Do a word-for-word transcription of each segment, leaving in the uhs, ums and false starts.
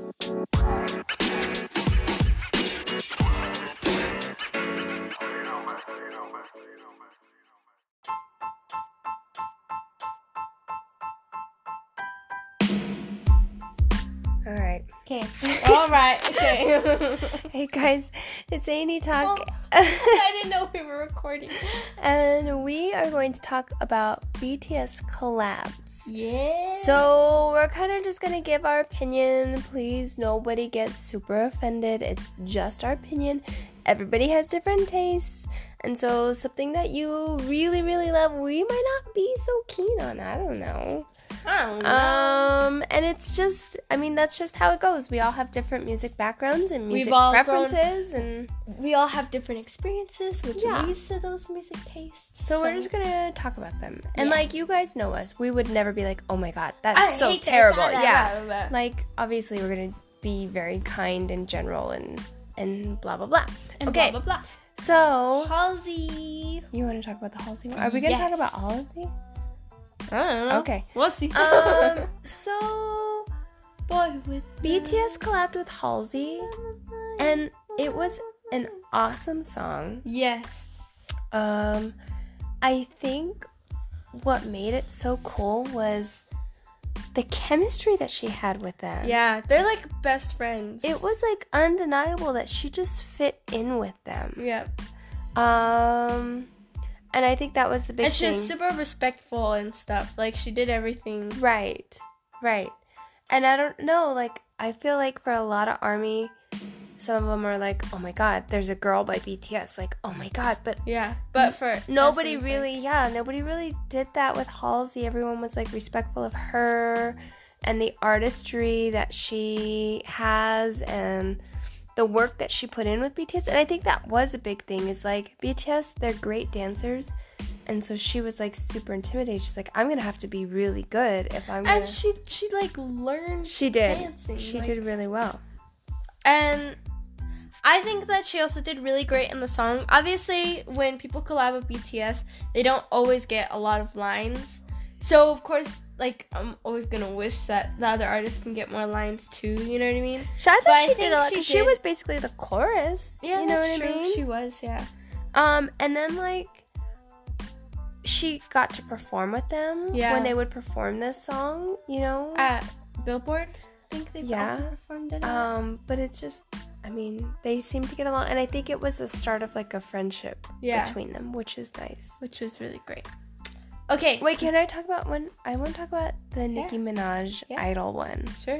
All right. Okay. All right. Okay. Hey guys, it's Annie Talk. Oh, I didn't know we were recording. And we are going to talk about B T S collabs. Yeah. So we're kind of just going to give our opinion. Please, nobody gets super offended. It's just our opinion. Everybody has different tastes. And so something that you really, really love, we might not be so keen on. I don't know. I don't know. Um, and it's just, I mean, that's just how it goes. We all have different music backgrounds and music We've all preferences, grown- and we all have different experiences, which Yeah. leads to those music tastes. so, we're just gonna talk about them. And Yeah. like, you guys know us, we would never be like, oh my god, that's I so hate that, terrible. blah, blah, yeah, blah, blah. like obviously we're gonna be very kind and general and and blah blah blah. And okay, blah, blah, blah. so Halsey. you want to talk about the Halsey one? Are we gonna Yes. talk about all of these? I don't know. Okay. We'll see. Um, so Boy with B T S collabed with Halsey, and it was an awesome song. Yes. Um, I think what made it so cool was the chemistry that she had with them. Yeah, they're like best friends. It was like undeniable that she just fit in with them. Yeah. Um, and I think that was the big And she thing. was super respectful and stuff. Like, she did everything. Right, right. And I don't know, like, I feel like for a lot of ARMY, some of them are like, oh my god, there's a girl by B T S. Like, oh my god, but Yeah. But for nobody Essence, really, like, yeah, nobody really did that with Halsey. Everyone was like respectful of her and the artistry that she has and the work that she put in with B T S. And I think that was a big thing is like B T S, they're great dancers. And so she was like super intimidated. She's like, I'm going to have to be really good if I'm going And to. she, she like, learned She did. dancing. She like- did really well. And I think that she also did really great in the song. Obviously, when people collab with B T S, they don't always get a lot of lines. So, of course, like, I'm always gonna wish that the other artists can get more lines too, you know what I mean? So I But thought I she think did a lot she because she did- was basically the chorus. Yeah, you know that's what I true. mean? She was, yeah. Um, and then like she got to perform with them Yeah. when they would perform this song, you know. At Billboard, I think they Yeah. also performed it. Um, but it's just, I mean, they seem to get along, and I think it was the start of like a friendship Yeah. between them, which is nice. which was really great. Okay. Wait, can I talk about one? I want to talk about the Nicki Minaj Yeah. Idol one. Sure.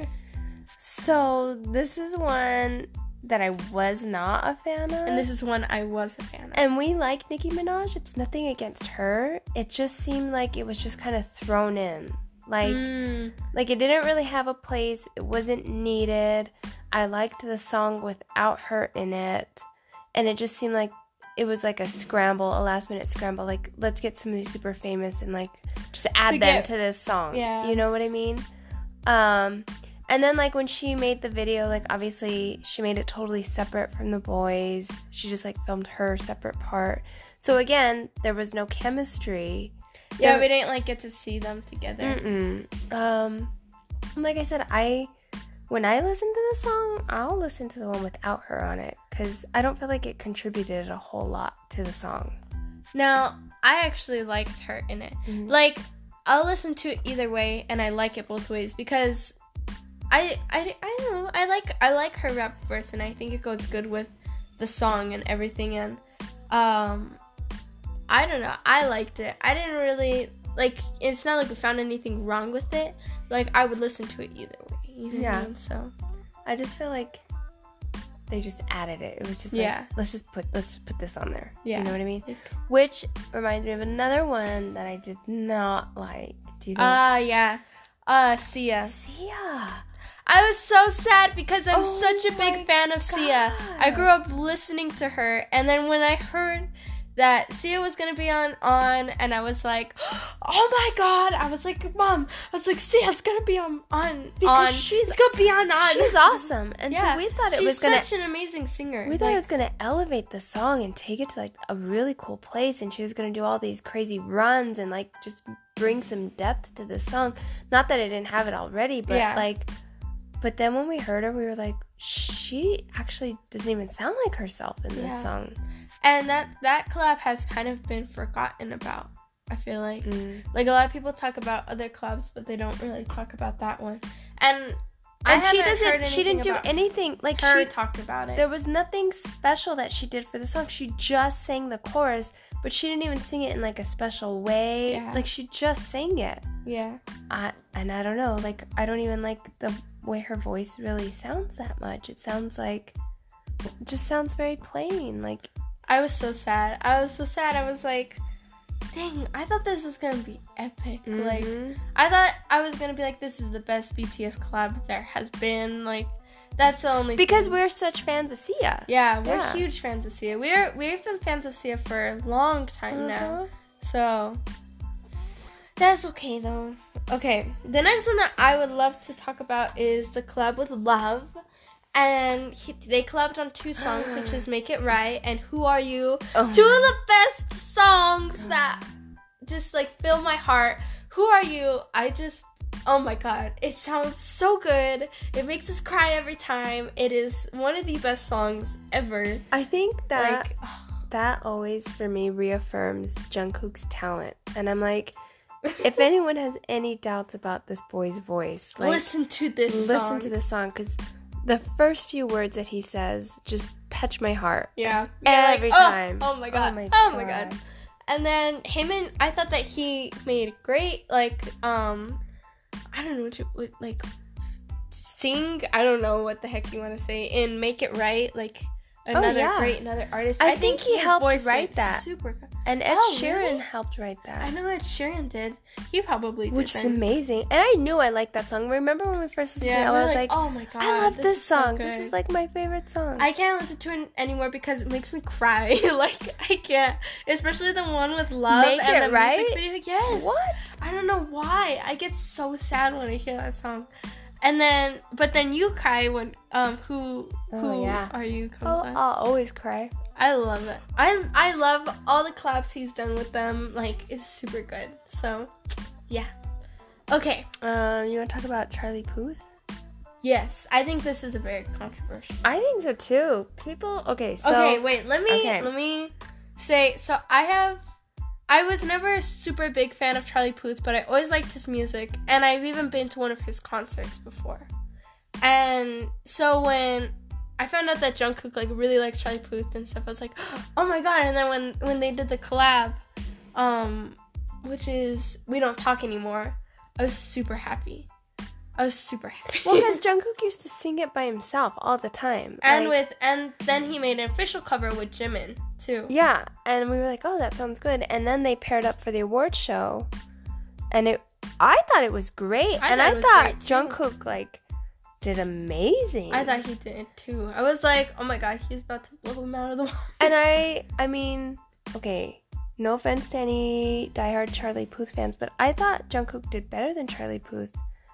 So this is one that I was not a fan of. And this is one I was a fan of. And we like Nicki Minaj. It's nothing against her. It just seemed like it was just kind of thrown in. Like, Mm. like it didn't really have a place. It wasn't needed. I liked the song without her in it. And it just seemed like it was like a scramble, a last minute scramble. Like, let's get somebody super famous and like just add To them get- to this song. Yeah. You know what I mean? Um, and then like when she made the video, like obviously she made it totally separate from the boys. She just like filmed her separate part. So again, there was no chemistry. Yeah, There- we didn't like get to see them together. Mm-mm. Um, like I said, I when I listen to the song, I'll listen to the one without her on it because I don't feel like it contributed a whole lot to the song. Now, I actually liked her in it. Mhm. Like, I'll listen to it either way, and I like it both ways because I, I, I don't know. I like I like her rap verse, and I think it goes good with the song and everything. And um, I don't know. I liked it. I didn't really like. It's not like we found anything wrong with it. Like, I would listen to it either way. You know what I Yeah. mean? So I just feel like they just added it. It was just like, Yeah. let's just put let's just put this on there. Yeah. You know what I mean? Like- Which reminds me of another one that I did not like. Do you know? Ah, yeah. Uh, Sia. Sia. I was so sad because I'm Oh such a my big fan of Sia. I God. grew up listening to her, and then when I heard that Sia was gonna be on on, and I was like, oh my god! I was like, Mom, I was like, Sia's gonna be on on Because on. she's- it's gonna be on on. She's awesome. And yeah, so we thought it she's was gonna such an amazing singer. We thought Like, it was gonna elevate the song and take it to like a really cool place, and she was gonna do all these crazy runs and like just bring some depth to the song. Not that I didn't have it already, but Yeah. like but then when we heard her, we were like, she actually doesn't even sound like herself in this Yeah. song. And that, that collab has kind of been forgotten about, I feel like. Mm. Like, a lot of people talk about other collabs, but they don't really talk about that one. And I And she haven't heard doesn't, she didn't anything do about anything. Like, her she talked about it. there was nothing special that she did for the song. She just sang the chorus, but she didn't even sing it in like a special way. Yeah. Like, she just sang it. Yeah. I, and I don't know, like, I don't even like the way her voice really sounds that much. It sounds like, it just sounds very plain. Like, I was so sad. I was so sad. I was like, dang, I thought this was going to be epic. mhm. Like, I thought I was going to be like, this is the best B T S collab there has been. Like, that's the only because thing. we're such fans of Sia. Yeah, we're Yeah. huge fans of Sia. We're, we've been fans of Sia for a long time now. Uh-huh. So, that's okay though. Okay, the next one that I would love to talk about is the collab with Love. And he, they collabed on two songs, which is Make It Right and Who Are You? Oh Two my- of the best songs that just like fill my heart. Who Are You? I just, oh my god, it sounds so good. It makes us cry every time. It is one of the best songs ever. I think that Like, that always for me reaffirms Jungkook's talent, and I'm like, if anyone has any doubts about this boy's voice, like, listen to this listen song. to this song, because the first few words that he says just touch my heart. Yeah. Every like, oh, time. Oh, my god. Oh my Oh my God. god. And then him and I thought that he made great, like, um, I don't know what to, what, like, sing. I don't know what the heck you want to say. In Make It Right, like, another yeah. great, another artist. I think he his helped voice write made that. Super good. And Ed Oh, Sheeran really? helped write that. I know that Sharon did. He probably did. Which is then. amazing. And I knew I liked that song. Remember when we first listened to it? Yeah, I we were was like, oh my god, I love this, is so song. good. This is like my favorite song. I can't listen to it anymore because it makes me cry. Like, I can't. Especially the one with Love Make and It the Right? music video. Yes. What? I don't know why. I get so sad when I hear that song. And then, but then you cry when, um, who, Oh, who yeah. are you Oh, comes on? I'll always cry. I love it. I, I love all the collabs he's done with them. Like, it's super good. So, yeah. Okay. Um, you want to talk about Charlie Puth? Yes. I think this is a very controversial. I think so too. People, okay, so. okay, wait. Let me okay. let me say. So I have. I was never a super big fan of Charlie Puth, but I always liked his music, and I've even been to one of his concerts before. And so when I found out that Jungkook like really likes Charlie Puth and stuff, I was like, oh my god! And then when when they did the collab, um, which is We Don't Talk Anymore, I was super happy. I was super happy. Well, because Jungkook used to sing it by himself all the time. and Like, with and then he made an official cover with Jimin too. yeah, and we were like, oh, that sounds good. And then they paired up for the award show, and it, I thought it was great. I and thought I it was thought great, too. Jungkook, like, did amazing. I thought he did too. I was like, oh my god, he's about to blow him out of the water. And I, I mean, okay, no offense to any diehard Charlie Puth fans, but I thought Jungkook did better than Charlie Puth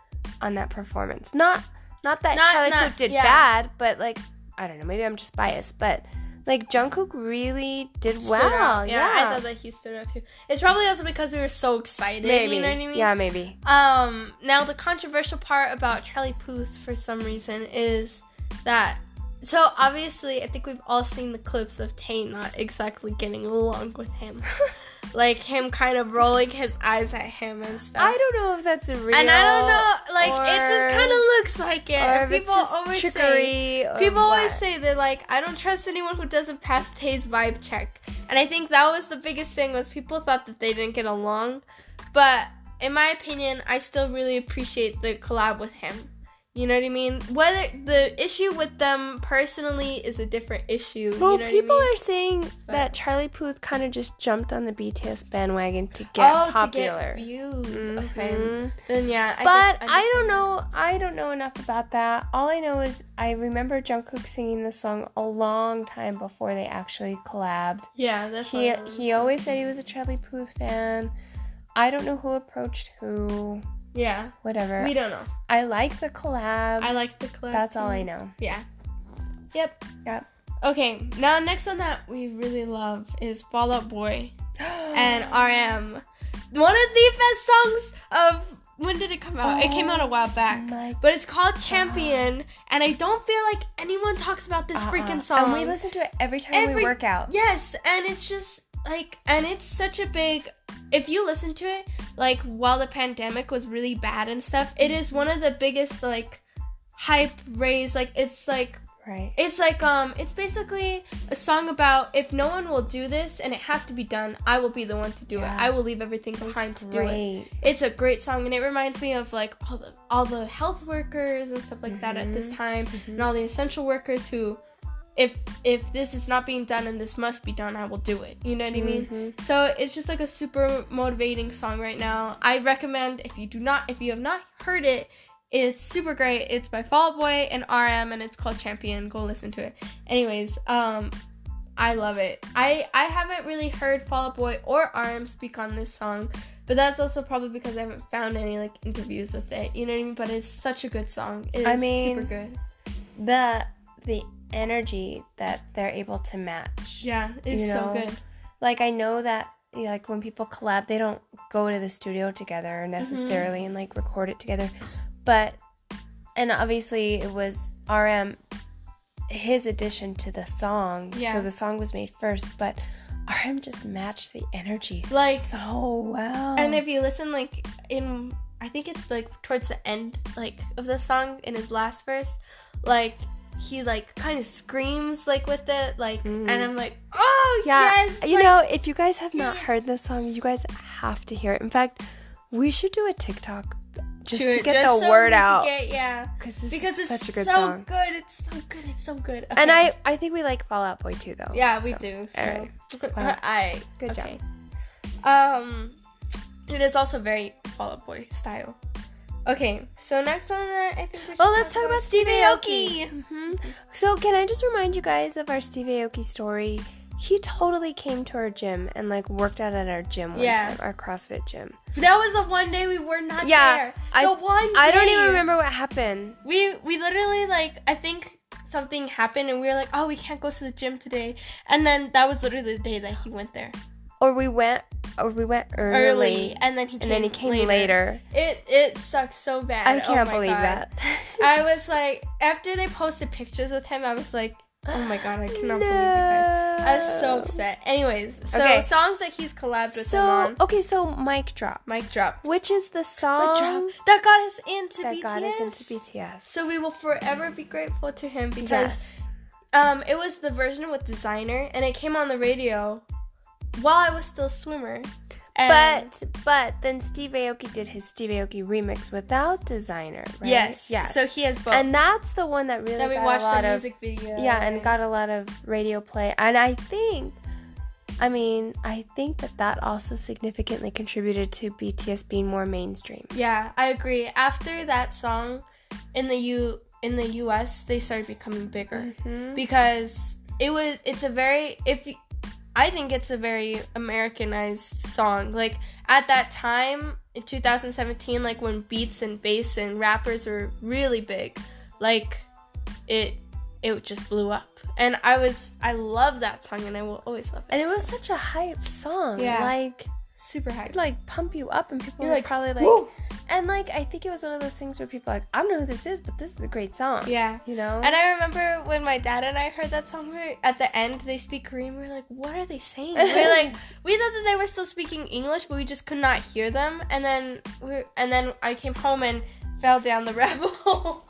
on that performance. Not, not that Not- Charlie not- Puth did yeah. bad, but like, I don't know, maybe I'm just biased, but like Jungkook really did Stood well. out. Yeah, I thought that he stood out too. It's probably also because we were so excited. maybe. You know what I mean? Yeah, maybe. Um. Now the controversial part about Charlie Puth for some reason is that. So obviously, I think we've all seen the clips of Tay not exactly getting along with him, like him kind of rolling his eyes at him and stuff. I don't know if that's real. and I don't know, like it just or- kind of looks like it. Or if it's People just always say. trickery. or People always what. say that, like, I don't trust anyone who doesn't pass Tay's vibe check. And I think that was the biggest thing, was people thought that they didn't get along. But in my opinion, I still really appreciate the collab with him. You know what I mean? Whether the issue with them personally is a different issue. Well, you know people what I mean? are saying But- that Charlie Puth kind of just jumped on the B T S bandwagon to get oh, popular. to get views. Okay. Mhm. Then yeah. I But just- I, just don't think know. I don't know enough about that. All I know is I remember Jungkook singing this song a long time before they actually collabed. that- Yeah, that's He what I he always said he was a Charlie Puth fan. I don't know who approached who. Yeah. Whatever. We don't know. I like the collab. I like the collab. That's all too. I know. Yeah. Yep. Yep. Okay, now next one that we really love is Fall Out Boy and R M. One of the best songs of when did it come out? Oh, it came out a while back. But it's called Champion, God. And I don't feel like anyone talks about this uh-uh. freaking song. And we listen to it every time every, we work out. Yes, and it's just like, and it's such a big, if you listen to it, like, while the pandemic was really bad and stuff, it is one of the biggest, like, hype raised, like, it's like, right. It's like, um, it's basically a song about if no one will do this and it has to be done, I will be the one to do yeah. it. I will leave everything behind to do it. It's a great song, and it reminds me of, like, all the all the health workers and stuff like mm-hmm. that at this time, mm-hmm. and all the essential workers who, if if this is not being done and this must be done, I will do it. You know what I mean? Mm-hmm. So it's just like a super motivating song right now. I recommend, if you do not, if you have not heard it, it's super great. It's by Fall Out Boy and R M, and it's called Champion. Go listen to it. Anyways, um, I love it. I, I haven't really heard Fall Out Boy or R M speak on this song, but that's also probably because I haven't found any, like, interviews with it. You know what I mean? But it's such a good song. It is I mean, super good. The the energy that they're able to match. Yeah, it's you know? so good. Like, I know that, like, when people collab, they don't go to the studio together necessarily mm-hmm. and, like, record it together. But, and obviously it was R M, his addition to the song. Yeah. So the song was made first, but R M just matched the energy like, so well. And if you listen, like, in, I think it's, like, towards the end, like, of the song, in his last verse, like, he, like, kind of screams, like, with it, like, mm. and I'm like, oh, yeah. yes! You like, know, if you guys have not heard this song, you guys have to hear it. In fact, we should do a TikTok just to, to get just the so word out. Get, yeah. This because is it's such a good so song. good. It's so good. It's so good. Okay. And I, I think we like Fall Out Boy too, though. Yeah, we so. do. So. All right. Wow. I good okay. job. Um, it is also very Fall Out Boy style. Okay, so next one, uh, I think we should Oh, let's talk, talk about, about Steve Aoki. Aoki. Mm-hmm. So, can I just remind you guys of our Steve Aoki story? He totally came to our gym and, like, worked out at our gym one yeah. time, our CrossFit gym. That was the one day we were not yeah, there. I, the one day. I don't even remember what happened. We we literally, like, I think something happened and we were like, oh, we can't go to the gym today. And then that was literally the day that he went there. Or we went, or we went early, early and then he came and then he came later. later. It it sucked so bad. I can't oh believe God. that. I was like, after they posted pictures with him, I was like, oh my God, I cannot no. believe you guys. I was so upset. Anyways, so okay. songs that he's collabed with so, him on. Okay, so Mic Drop. Mic Drop. Which is the song that got us into that B T S. got us into B T S. So we will forever be grateful to him because yes. um, it was the version with Designer, and it came on the radio while I was still a swimmer. And but but then Steve Aoki did his Steve Aoki remix without Designer, right? Yes. Yes. So he has both. And that's the one that really that we got watched a lot the of music video. Yeah, and got a lot of radio play. And I think I mean, I think that that also significantly contributed to B T S being more mainstream. Yeah, I agree. After that song in the U in the U S, they started becoming bigger mm-hmm. because it was it's a very if you, I think it's a very Americanized song. Like, at that time, in two thousand seventeen, like, when beats and bass and rappers were really big, like, it it just blew up. And I was, I love that song, and I will always love it. And it was such a hype song. Yeah. Like, super hype. It'd, like, pump you up, and people You're were like, probably like, woo! And, like, I think it was one of those things where people are like, I don't know who this is, but this is a great song. Yeah. You know? And I remember when my dad and I heard that song, we were, at the end, they speak Korean. We were like, what are they saying? We were like, we thought that they were still speaking English, but we just could not hear them. And then we were, and then I came home and fell down the rabbit hole.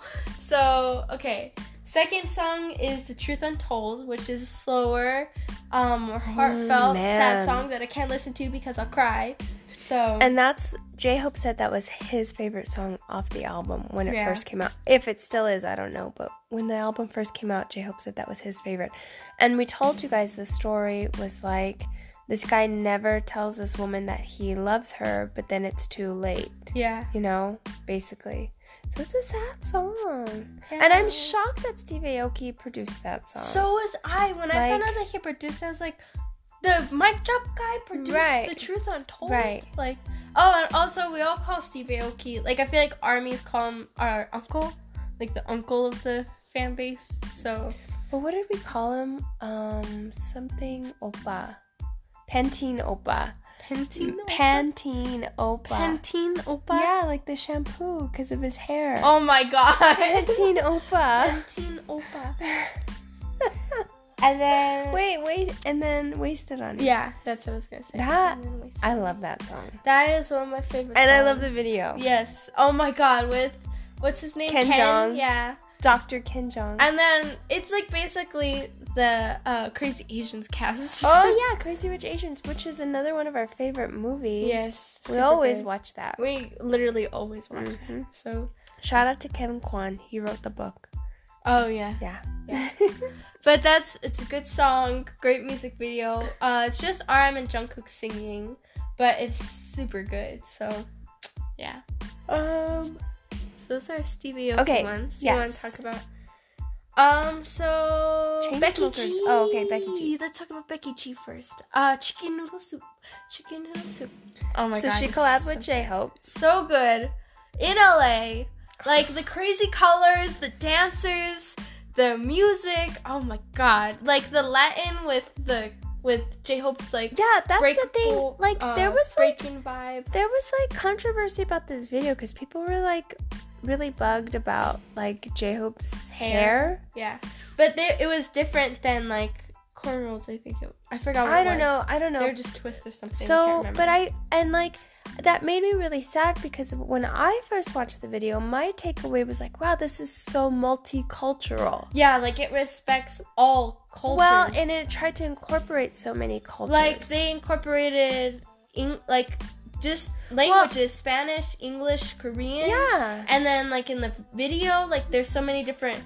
So, okay. Second song is The Truth Untold, which is a slower, um, more heartfelt, mm, sad song that I can't listen to because I'll cry. So, and that's, J-Hope said that was his favorite song off the album when it yeah. first came out. If it still is, I don't know. But when the album first came out, J-Hope said that was his favorite. And we told you guys the story was like, this guy never tells this woman that he loves her, but then it's too late. Yeah. You know, basically. So it's a sad song. Yeah. And I'm shocked that Steve Aoki produced that song. So was I. When like, I found out that he produced it, I was like, the Mic Drop guy produced right. The Truth Untold? Right. Like, oh, and also we all call Steve Aoki, like, I feel like armies call him our uncle, like the uncle of the fan base, so. Well, what did we call him? Um, something Oppa. Pantene Oppa. Pantene Oppa? Pantene Oppa. Pantene Oppa? Yeah, like the shampoo because of his hair. Oh my god. Pantene Oppa. Pantene Oppa. And then Wait, wait, and then Wasted on You. yeah, that's what I was gonna say. That And then Wasted I on You. love that song. That is one of my favorite. And I songs. love the video. Yes. Oh my god, with what's his name? Ken Jeong. Yeah. Doctor Ken Jeong. And then it's like basically the uh, Crazy Asians cast. Oh yeah, Crazy Rich Asians, which is another one of our favorite movies. Yes. We super always good. watch that. We literally always watch Mhm. that. So. Shout out to Kevin Kwan. He wrote the book. Oh yeah. Yeah. Yeah. But that's it's a good song, great music video. Uh, it's just R M and Jungkook singing, but it's super good. So, yeah. um. So those are Stevie Aoki Okay, ones. You want to yes. talk about? Um. So Becky Chainsmokers. G. Oh, okay, Becky G. Let's talk about Becky G first. Uh, chicken noodle soup. Chicken noodle soup. Oh my so god. she it's collabed so with J-Hope. so good in L A. Like the crazy colors, the dancers, the music. Oh my god! Like the Latin with the with J-Hope's like Yeah, that's the breakable, thing. Like uh, there was like breaking vibe. there was like controversy about this video because people were like really bugged about like J-Hope's hair. Hair. Yeah, but they, it was different than like cornrows. I think it. I forgot. What I it don't was. know. I don't know. They're just twists or something. I So, can't remember. but I and like that made me really sad because when I first watched the video, my takeaway was like, wow, this is so multicultural. Yeah, like it respects all cultures. Well, and it tried to incorporate so many cultures. like they incorporated in like just languages: Spanish, English, Korean. yeah. And then like in the video, like there's so many different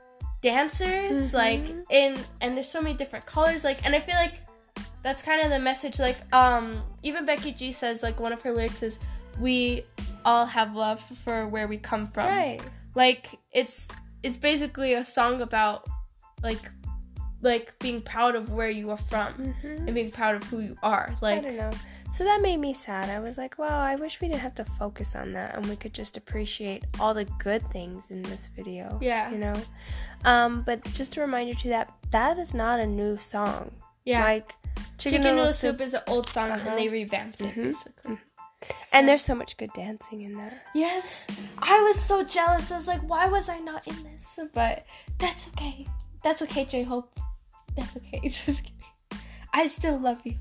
dancers, Mhm. like in and there's so many different colors, like and I feel like that's kind of the message. Like um even Becky G says like one of her lyrics is we all have love for where we come from. Right. Like it's it's basically a song about like like being proud of where you are from Mm-hmm. and being proud of who you are. I Like don't know. So that made me sad. I was like, wow, I wish we didn't have to focus on that and we could just appreciate all the good things in this video. Yeah. You know? Um, but just a reminder too that that is not a new song. yeah. Like Chicken, Noodle Soup is an old song Uh-huh. and they revamped it Mhm. basically. And So- there's so much good dancing in that. Yes, I was so jealous. I was like, why was I not in this? But that's okay. That's okay, J-Hope. That's okay. Just kidding. I still love you.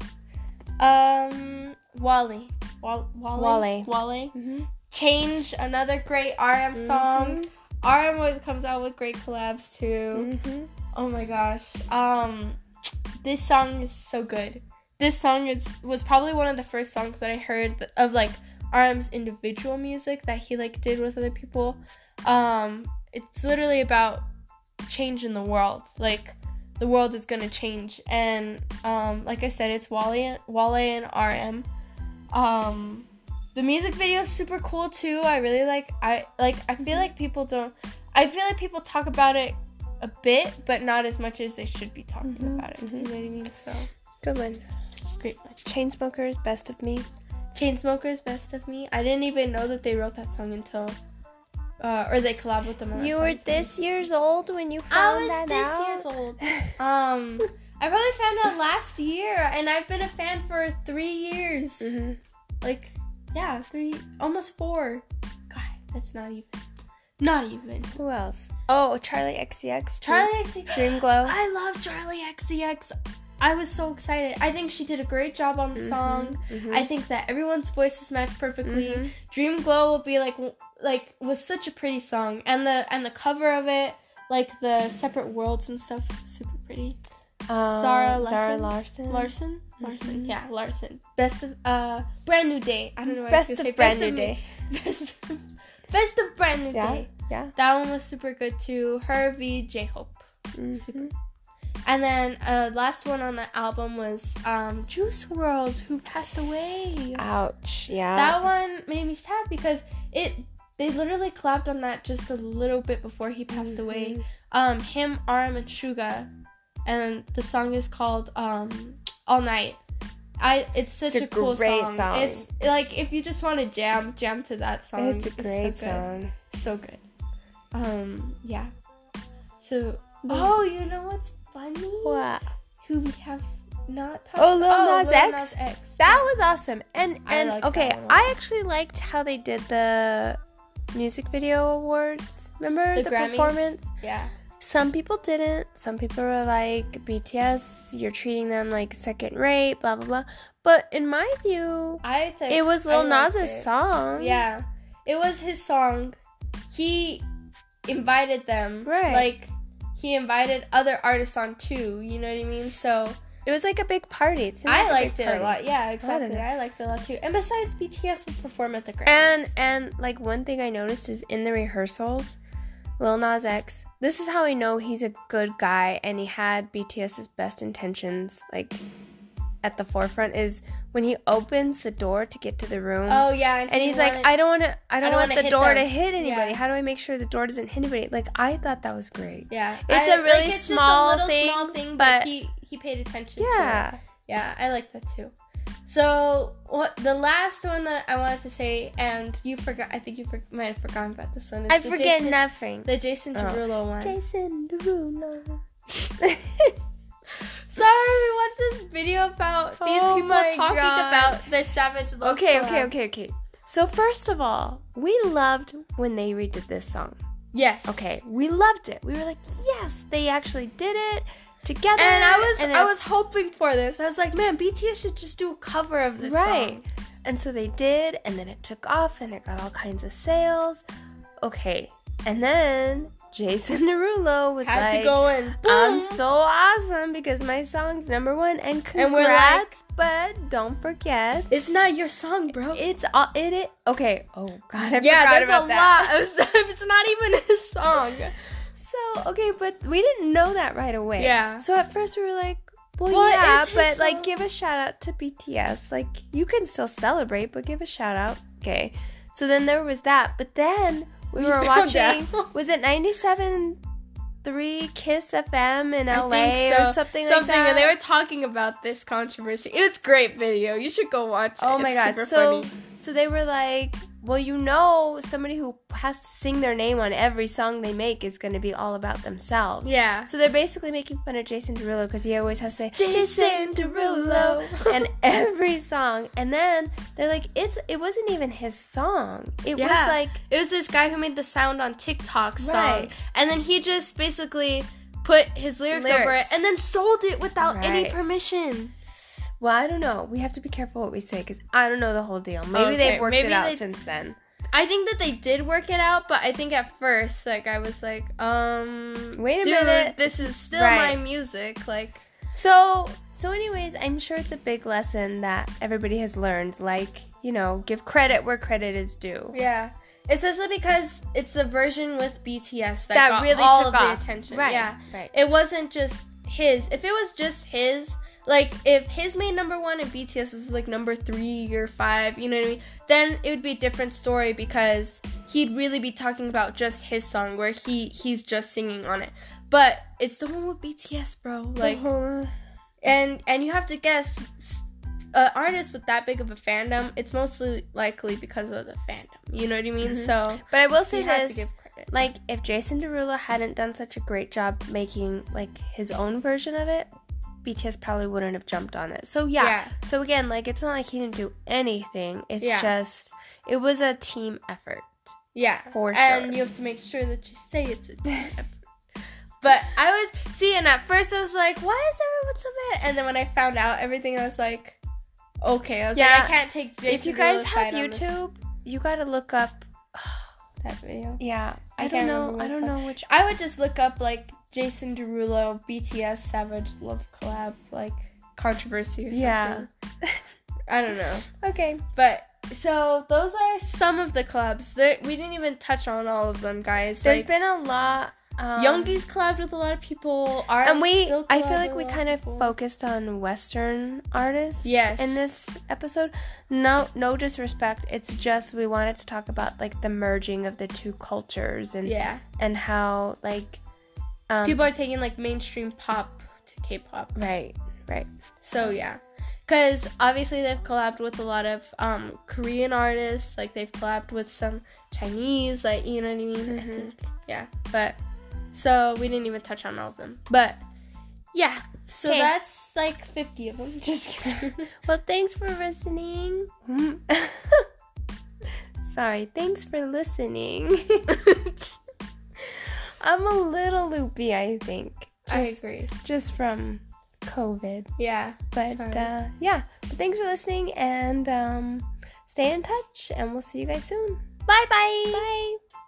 Um, Wally. Wall- Wally. Wale. Wale. Mm-hmm. Change, another great R M song. R M always comes out with great collabs too. Mm-hmm. Oh my gosh. Um, this song is so good. This song is was probably one of the first songs that I heard th- of like R M's individual music that he like did with other people. Um, it's literally about change in the world. Like the world is gonna change, and um, like I said, it's Wale, Wale and R M. Um, the music video is super cool too. I really like. I like. I feel like people don't. I feel like people talk about it a bit, but not as much as they should be talking Mhm, about it. mhm. You know what I mean? So Good one. great one. Chainsmokers, Best of Me. Chainsmokers, Best of Me. I didn't even know that they wrote that song until, uh, or they collabed with them. On that You were song. this years old when you I found was that this out? years old. Um, I probably found out last year, and I've been a fan for three years. Mm-hmm. Like, yeah, three, almost four. God, that's not even, not even. Who else? Oh, Charlie X C X. Charlie X C X. Dream Glow. I love Charlie X C X. I was so excited. I think she did a great job on the Mhm, song. mhm. I think that everyone's voices matched perfectly. Mhm. Dream Glow will be like w- like was such a pretty song, and the and the cover of it, like the separate worlds and stuff, super pretty. Um, Zara Zara Larson? Larson. Larson, Larson, Mhm. yeah, Larson. Best of uh, Brand New Day. I don't know. Why Best I was of gonna say Brand Best New of Day. Best of, Best of Brand New Yeah, Day. yeah. That one was super good too. Her v J-Hope. Mhm. Super. And then uh, last one on the album was um, Juice world, who passed away. Ouch. Yeah. That one made me sad because it they literally collabed on that just a little bit before he passed away. Mhm. Um, him, R M, and Suga, and the song is called um, All Night. I it's such It's a a, cool great song. song. It's like if you just want to jam, jam to that song. It's a great so good. song. So good. Um, yeah. So, oh, you know what's funny? What? Who we have not talk- Oh, Lil Nas Lil X? Nas X. That was awesome. And I and liked okay, that one a lot. I actually liked how they did the music video awards. Remember The the, Grammys? performance? Yeah. Some people didn't. Some people were like, B T S, you're treating them like second rate, blah blah blah. But in my view, I think it was I Lil liked Nas's it. song. Yeah. It was his song. He invited them. Right. Like, he invited other artists on too. You know what I mean? So, It was like a big party. It seemed I like a liked big it a party. lot. Yeah, exactly. know. I, liked it a lot too. And besides, B T S would perform at the Grammys. And and like one thing I noticed is in the rehearsals, Lil Nas X, this is how I know he's a good guy and he had BTS's best intentions like at the forefront, is when he opens the door to get to the room. Oh yeah, and he he's like, wanted- I don't want to I don't, don't want wanna the hit door them. to hit anybody. Yeah. How do I make sure the door doesn't hit anybody? Like, I thought that was great. Yeah, It's I- a really like, it's small just a little thing, small thing, but- but he he paid attention. to it. Yeah. Yeah, I like that too. So what the last one that I wanted to say, and you forgot, I think you for, might have forgotten about this one. Is I the forget Jason, nothing. The Jason Oh. Derulo one. Jason Derulo. Sorry, we watched this video about these Oh people my talking God. about their Savage Love Okay, collab. okay, okay, okay. So first of all, we loved when they redid this song. Yes. Okay, we loved it. We were like, yes, they actually did it together. And I was and I it's- was hoping for this. I was like, man, B T S should just do a cover of this right. song. And so they did, and then it took off, and it got all kinds of sales. Okay, and then Jason Derulo was Had like, to go in. Boom. I'm so awesome because my song's number one, and congrats, And we're like- but don't forget, It's not your song, bro. it's all it. it okay. Oh God, I yeah, forgot there's about a that. lot. Of, it's not even his song. So, okay, but we didn't know that right away. Yeah. So at first we were like, well, Well, it yeah, is his but like song. give a shout out to B T S. Like, you can still celebrate, but give a shout out. Okay. So then there was that. But then we We were found watching, out. was it ninety-seven point three Kiss F M in I L A think so. or something, Something, like that? and they were talking about this controversy. It was a great video. You should go watch it. Oh my It's God. super So, funny. so they were like, well, you know, somebody who has to sing their name on every song they make is going to be all about themselves. Yeah. So they're basically making fun of Jason Derulo because he always has to say Jason Derulo. in every song. And then they're like, it's it wasn't even his song. It Yeah. was like, It was this guy who made the sound on TikTok song. Right. And then he just basically put his lyrics, over it Lyrics. and then sold it without any Right. permission. well, I don't know. We have to be careful what we say because I don't know the whole deal. Maybe Okay, they've worked maybe it out they- since then. I think that they did work it out, but I think at first, like, I was like, um... Wait a dude, minute. this is still Right. my music. Like, So, so anyways, I'm sure it's a big lesson that everybody has learned. Like, you know, give credit where credit is due. yeah. Especially because it's the version with B T S that, That got really all took of off. the attention. Right, Yeah. right. It wasn't just his. If it was just his, like, if his made number one and B T S was, like, number three or five, you know what I mean? Then it would be a different story because he'd really be talking about just his song where he he's just singing on it. But it's the one with B T S, bro. Like, Uh-huh. and and you have to guess, uh, artists with that big of a fandom, it's mostly likely because of the fandom. You know what I mean? Mhm. So But I will say you have to this. give credit. Like, if Jason Derulo hadn't done such a great job making, like, his own version of it, B T S probably wouldn't have jumped on it. So, yeah. Yeah. So, again, like, it's not like he didn't do anything. It's Yeah. just, it was a team effort. Yeah, For and sure. you have to make sure that you say it's a team effort. But I was see, and at first I was like, "Why is everyone so mad?" And then when I found out everything, I was like, "Okay." I was Yeah. like, "I can't take." Jason If you guys Derulo's have side on this." YouTube, you gotta look up. that video, Yeah. I, I don't can't know. remember I what don't it's know which. I would just look up like Jason Derulo, B T S, Savage Love collab, like controversy or something. Yeah. I don't know, Okay. but so those are some of the clubs. There, we didn't even touch on all of them, guys. There's like, been a lot. Um, Youngies collabed with a lot of people. R M and we, still I collabed feel like with we a lot kind of people. focused on Western artists Yes. in this episode. No, no disrespect. It's just we wanted to talk about like the merging of the two cultures and Yeah. and how like um, People are taking like mainstream pop to K-pop. right, right, So yeah. Because obviously they've collabed with a lot of um, Korean artists. Like they've collabed with some Chinese, like, you know what I mean? I Mhm. think. Yeah. But so we didn't even touch on all of them. But Yeah. So 'Kay. that's like fifty of them. Just kidding. Well, thanks for listening. Sorry, thanks for listening. I'm a little loopy, I think. Just, I agree. Just from COVID. Yeah. But uh, yeah, but thanks for listening, and um, stay in touch, and we'll see you guys soon. Bye-bye. Bye.